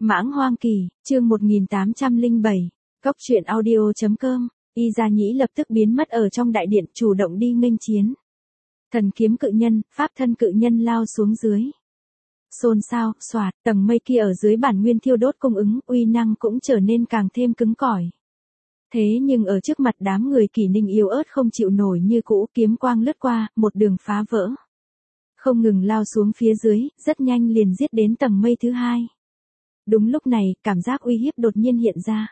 Mãng Hoang Kỳ, chương 1807, Cốc truyện audio.com, Y Gia Nhĩ lập tức biến mất ở trong đại điện, chủ động đi nghênh chiến. Thần kiếm cự nhân, pháp thân cự nhân lao xuống dưới. Xôn xao, xoạt, tầng mây kia ở dưới bản nguyên thiêu đốt cung ứng, uy năng cũng trở nên càng thêm cứng cỏi. Thế nhưng ở trước mặt đám người Kỷ Ninh yếu ớt không chịu nổi như cũ, kiếm quang lướt qua, một đường phá vỡ. Không ngừng lao xuống phía dưới, rất nhanh liền giết đến tầng mây thứ hai. Đúng lúc này, cảm giác uy hiếp đột nhiên hiện ra.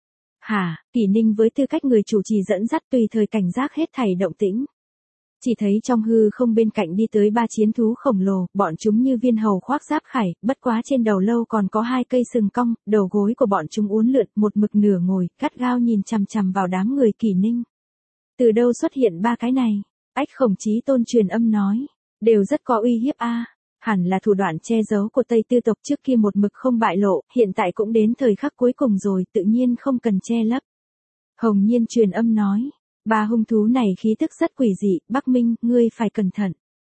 Kỷ Ninh với tư cách người chủ trì dẫn dắt tùy thời cảnh giác hết thảy động tĩnh. Chỉ thấy trong hư không bên cạnh đi tới 3 chiến thú khổng lồ, bọn chúng như viên hầu khoác giáp khải, bất quá trên đầu lâu còn có 2 cây sừng cong, đầu gối của bọn chúng uốn lượn, một mực nửa ngồi, gắt gao nhìn chằm chằm vào đám người Kỷ Ninh. Từ đâu xuất hiện 3 cái này? Ách Khổng Chí Tôn truyền âm nói, đều rất có uy hiếp a. Hẳn là thủ đoạn che giấu của Tây Tư tộc trước kia một mực không bại lộ, hiện tại cũng đến thời khắc cuối cùng rồi, tự nhiên không cần che lấp. Hồng Nhiên truyền âm nói, 3 hung thú này khí tức rất quỷ dị, Bắc Minh, ngươi phải cẩn thận.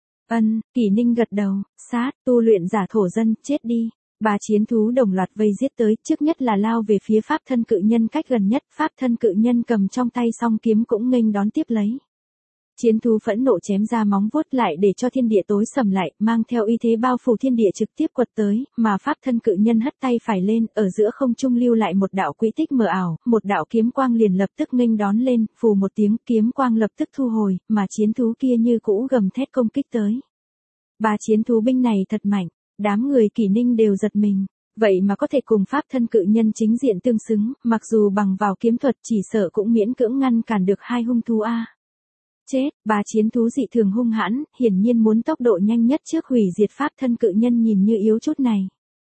Kỷ Ninh gật đầu, sát, tu luyện giả thổ dân, chết đi. 3 chiến thú đồng loạt vây giết tới, trước nhất là lao về phía pháp thân cự nhân cách gần nhất, pháp thân cự nhân cầm trong tay song kiếm cũng nghênh đón tiếp lấy. Chiến thú phẫn nộ chém ra móng vuốt lại để cho thiên địa tối sầm lại, mang theo uy thế bao phủ thiên địa trực tiếp quật tới, mà pháp thân cự nhân hất tay phải lên, ở giữa không trung lưu lại một đạo quỹ tích mờ ảo, một đạo kiếm quang liền lập tức nghênh đón lên, phù một tiếng, kiếm quang lập tức thu hồi, mà chiến thú kia như cũ gầm thét công kích tới. 3 chiến thú binh này thật mạnh, đám người Kỷ Ninh đều giật mình, vậy mà có thể cùng pháp thân cự nhân chính diện tương xứng, mặc dù bằng vào kiếm thuật chỉ sợ cũng miễn cưỡng ngăn cản được 2 hung thú a. Chết, 3 chiến thú dị thường hung hãn, hiển nhiên muốn tốc độ nhanh nhất trước hủy diệt pháp thân cự nhân nhìn như yếu chút này.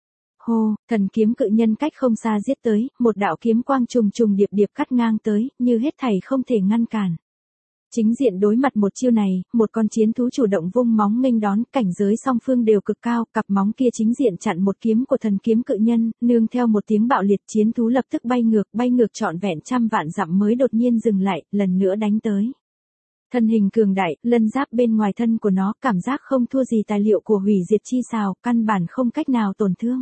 Hô, thần kiếm cự nhân cách không xa giết tới, một đạo kiếm quang trùng trùng điệp điệp cắt ngang tới, như hết thảy không thể ngăn cản. Chính diện đối mặt một chiêu này, một con chiến thú chủ động vung móng nghênh đón, cảnh giới song phương đều cực cao, cặp móng kia chính diện chặn một kiếm của thần kiếm cự nhân, nương theo một tiếng bạo liệt, chiến thú lập tức bay ngược trọn vẹn trăm vạn dặm mới đột nhiên dừng lại, lần nữa đánh tới. Thân hình cường đại, lân giáp bên ngoài thân của nó, cảm giác không thua gì tài liệu của hủy diệt chi xào, căn bản không cách nào tổn thương.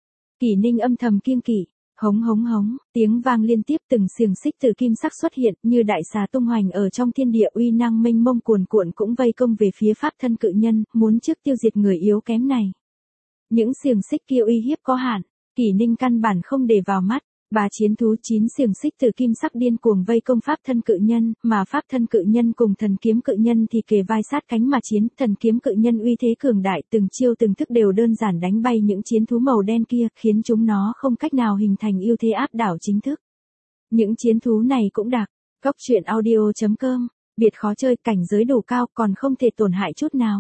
Kỷ Ninh âm thầm kiêng kỵ, hống hống hống, tiếng vang liên tiếp, từng xiềng xích từ kim sắc xuất hiện, như đại xà tung hoành ở trong thiên địa, uy năng mênh mông cuồn cuộn cũng vây công về phía pháp thân cự nhân, muốn trước tiêu diệt người yếu kém này. Những xiềng xích kia uy hiếp có hạn, Kỷ Ninh căn bản không để vào mắt. 3 chiến thú 9 xiềng xích từ kim sắc điên cuồng vây công pháp thân cự nhân, mà pháp thân cự nhân cùng thần kiếm cự nhân thì kề vai sát cánh mà chiến, thần kiếm cự nhân uy thế cường đại, từng chiêu từng thức đều đơn giản đánh bay những chiến thú màu đen kia, khiến chúng nó không cách nào hình thành ưu thế áp đảo chính thức. Những chiến thú này cũng đặc, Cốc truyện audio.com, biệt khó chơi, cảnh giới đủ cao, còn không thể tổn hại chút nào.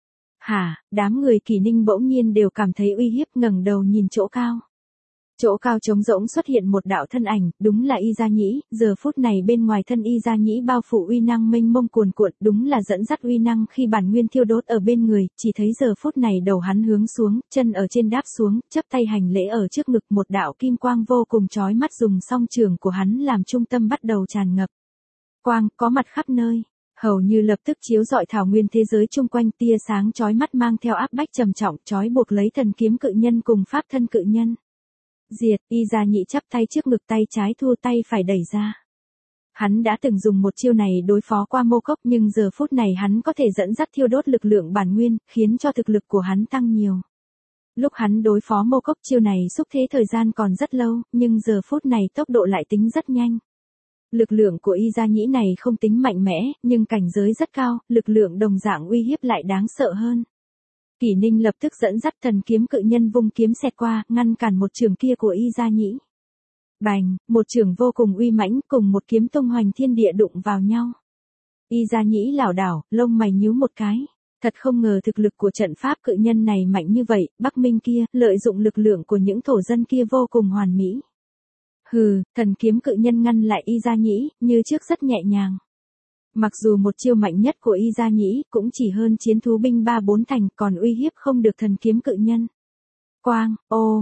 Đám người Kỷ Ninh bỗng nhiên đều cảm thấy uy hiếp, ngẩng đầu nhìn chỗ cao. Chỗ cao trống rỗng xuất hiện một đạo thân ảnh, đúng là Y Gia Nhĩ, giờ phút này bên ngoài thân Y Gia Nhĩ bao phủ uy năng mênh mông cuồn cuộn, đúng là dẫn dắt uy năng khi bản nguyên thiêu đốt ở bên người, chỉ thấy giờ phút này đầu hắn hướng xuống, chân ở trên đáp xuống, chấp tay hành lễ ở trước ngực, một đạo kim quang vô cùng chói mắt dùng song trường của hắn làm trung tâm bắt đầu tràn ngập. Quang, có mặt khắp nơi, hầu như lập tức chiếu rọi thảo nguyên thế giới chung quanh, tia sáng chói mắt mang theo áp bách trầm trọng, chói buộc lấy thần kiếm cự nhân cùng pháp thân cự nhân. Diệt, Y Gia Nhĩ chắp tay trước ngực, tay trái thua tay phải đẩy ra. Hắn đã từng dùng một chiêu này đối phó qua Mô Cốc, nhưng giờ phút này hắn có thể dẫn dắt thiêu đốt lực lượng bản nguyên, khiến cho thực lực của hắn tăng nhiều. Lúc hắn đối phó Mô Cốc, chiêu này xúc thế thời gian còn rất lâu, nhưng giờ phút này tốc độ lại tính rất nhanh. Lực lượng của Y Gia Nhĩ này không tính mạnh mẽ, nhưng cảnh giới rất cao, lực lượng đồng dạng uy hiếp lại đáng sợ hơn. Kỷ Ninh lập tức dẫn dắt thần kiếm cự nhân vung kiếm xẹt qua, ngăn cản một trường kia của Y Gia Nhĩ. Bành, một trường vô cùng uy mãnh cùng một kiếm tung hoành thiên địa đụng vào nhau. Y Gia Nhĩ lảo đảo, lông mày nhíu một cái. Thật không ngờ thực lực của trận pháp cự nhân này mạnh như vậy, Bắc Minh kia, lợi dụng lực lượng của những thổ dân kia vô cùng hoàn mỹ. Thần kiếm cự nhân ngăn lại Y Gia Nhĩ, như trước rất nhẹ nhàng. Mặc dù một chiêu mạnh nhất của Y Gia Nhĩ cũng chỉ hơn chiến thú binh 3-4 thành, còn uy hiếp không được thần kiếm cự nhân. Quang,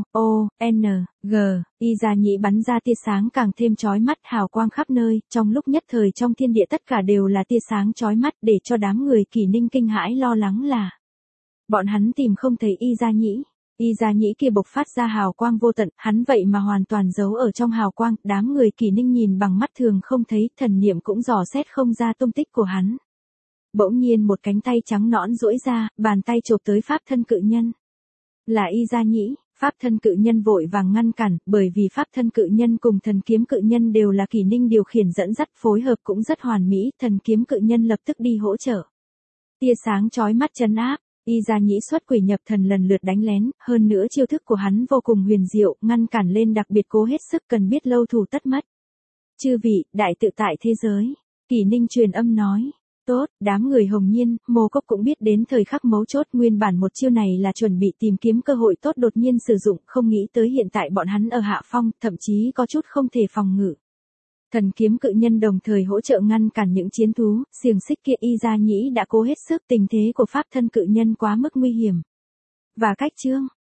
Y Gia Nhĩ bắn ra tia sáng càng thêm chói mắt, hào quang khắp nơi, trong lúc nhất thời trong thiên địa tất cả đều là tia sáng chói mắt, để cho đám người Kỷ Ninh kinh hãi lo lắng là bọn hắn tìm không thấy Y Gia Nhĩ. Y Gia Nhĩ kia bộc phát ra hào quang vô tận, hắn vậy mà hoàn toàn giấu ở trong hào quang, đám người Kỷ Ninh nhìn bằng mắt thường không thấy, thần niệm cũng dò xét không ra tung tích của hắn. Bỗng nhiên một cánh tay trắng nõn duỗi ra, bàn tay chộp tới pháp thân cự nhân. Là Y Gia Nhĩ, pháp thân cự nhân vội vàng ngăn cản, bởi vì pháp thân cự nhân cùng thần kiếm cự nhân đều là Kỷ Ninh điều khiển dẫn dắt, phối hợp cũng rất hoàn mỹ, thần kiếm cự nhân lập tức đi hỗ trợ. Tia sáng chói mắt trấn áp, Y Gia Nhĩ xuất quỷ nhập thần lần lượt đánh lén, hơn nữa chiêu thức của hắn vô cùng huyền diệu, ngăn cản lên đặc biệt cố hết sức, cần biết lâu thủ tất mất. Chư vị, đại tự tại thế giới. Kỷ Ninh truyền âm nói. Tốt, đám người Hồng Nhiên, Mộ Cốc cũng biết đến thời khắc mấu chốt, nguyên bản một chiêu này là chuẩn bị tìm kiếm cơ hội tốt đột nhiên sử dụng, không nghĩ tới hiện tại bọn hắn ở hạ phong, thậm chí có chút không thể phòng ngự. Thần kiếm cự nhân đồng thời hỗ trợ ngăn cản những chiến thú, xiềng xích kia. Y Gia Nhĩ đã cố hết sức, tình thế của pháp thân cự nhân quá mức nguy hiểm. Và cách chương